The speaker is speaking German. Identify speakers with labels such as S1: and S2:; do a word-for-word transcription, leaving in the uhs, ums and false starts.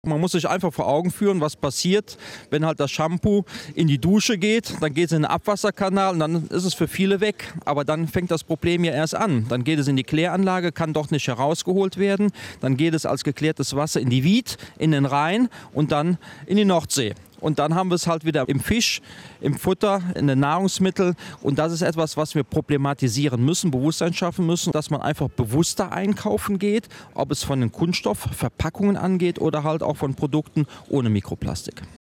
S1: Man muss sich einfach vor Augen führen, was passiert, wenn halt das Shampoo in die Dusche geht, dann geht es in den Abwasserkanal und dann ist es für viele weg. Aber dann fängt das Problem ja erst an. Dann geht es in die Kläranlage, kann doch nicht herausgeholt werden. Dann geht es als geklärtes Wasser in die Wied, in den Rhein und dann in die Nordsee. Und dann haben wir es halt wieder im Fisch, im Futter, in den Nahrungsmitteln. Und das ist etwas, was wir problematisieren müssen, Bewusstsein schaffen müssen, dass man einfach bewusster einkaufen geht, ob es von den Kunststoffverpackungen angeht oder halt auch von Produkten ohne Mikroplastik.